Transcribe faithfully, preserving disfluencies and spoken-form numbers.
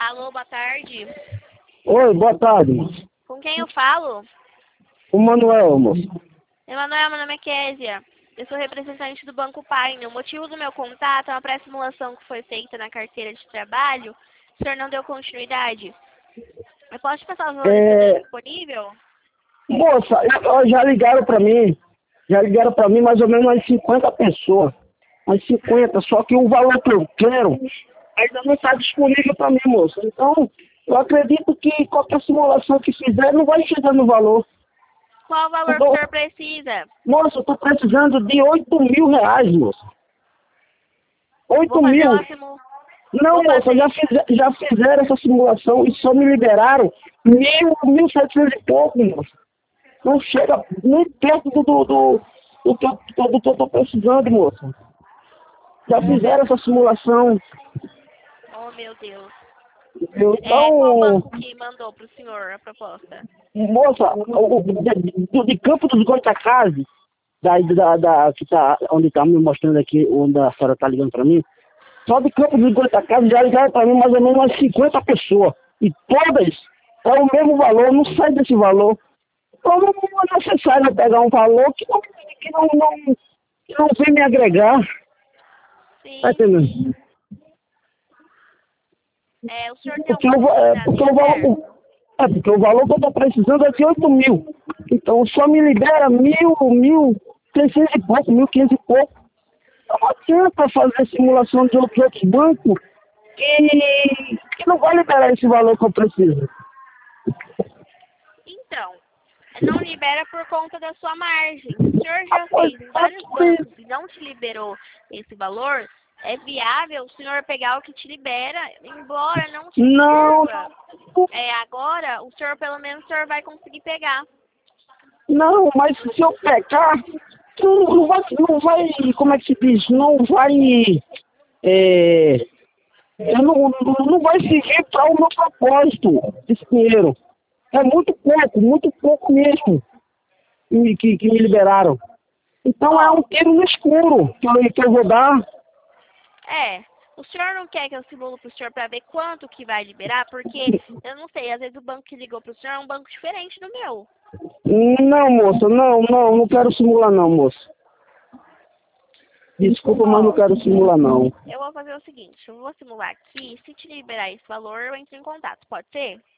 Alô, boa tarde. Oi, boa tarde. Com quem eu falo? O Manuel, moço. Emanuel, meu nome é Késia. Eu sou representante do Banco Paine. O motivo do meu contato é uma pré-simulação que foi feita na carteira de trabalho. O senhor não deu continuidade. Eu posso te passar os valores que eu É... tenho disponível? Moça, eu- já ligaram pra mim. Já ligaram pra mim mais ou menos umas cinquenta pessoas. Umas cinquenta, só que o valor que eu quero ainda não está disponível pra mim, moça. Então, eu acredito que qualquer simulação que fizer não vai chegar no valor. Qual o valor que Então, o senhor precisa? moça, eu tô precisando de oito mil reais, moça. Oito Vou fazer mil. uma simu... Não, Vou moça, fazer... já, fiz, já fizeram essa simulação e só me liberaram mil, mil setecentos e pouco, moça. Não chega nem perto do, do, do, do, que eu, do que eu tô precisando, moça. Já fizeram essa simulação. Oh, meu Deus. Eu, É, qual então, banco que mandou para o senhor a proposta? moça, o, o, de, de Campo dos Goitacazes, da, da, da, que tá, onde tá me mostrando aqui, onde a senhora tá ligando pra mim, só de Campo dos Goitacazes já ligaram pra mim mais ou menos umas cinquenta pessoas. E todas é o mesmo valor, não sai desse valor. Então não é necessário eu pegar um valor que não, que não, não, que não vem me agregar. Tá Sim, entendendo? sim. É, o senhor tem Porque, algum eu, vou- é, CNPJ porque, em o valor, aberto? é porque o valor que eu tô precisando é de oito mil. Então só me libera mil, mil, seiscentos e pouco, mil quinhentos e pouco. Não adianta fazer simulação de outros, outros bancos que, que não vai liberar esse valor que eu preciso. Então, não libera por conta da sua margem. Se o senhor Ah, já pois, fez em é vários por isso. bancos e não te liberou esse valor, é viável o senhor pegar o que te libera, embora não te Não, sirva. É, agora, o senhor, pelo menos, o senhor vai conseguir pegar. não, mas se eu pecar, não, não vai, não vai, como é que se diz? Não vai, é, eu não, não não vai servir para o meu propósito, esse dinheiro. É muito pouco, muito pouco mesmo que, que, que me liberaram. Então é Ó, um tiro no escuro que eu, que eu vou dar. é, o senhor não quer que eu simulo pro senhor para ver quanto que vai liberar? Porque, eu não sei, às vezes o banco que ligou pro senhor é um banco diferente do meu. Não, moça, não, não, não quero simular não, moça. Desculpa, mas não Ó, quero simular não. eu vou fazer o seguinte, eu vou simular aqui, se te liberar esse valor, eu entro em contato, pode ser?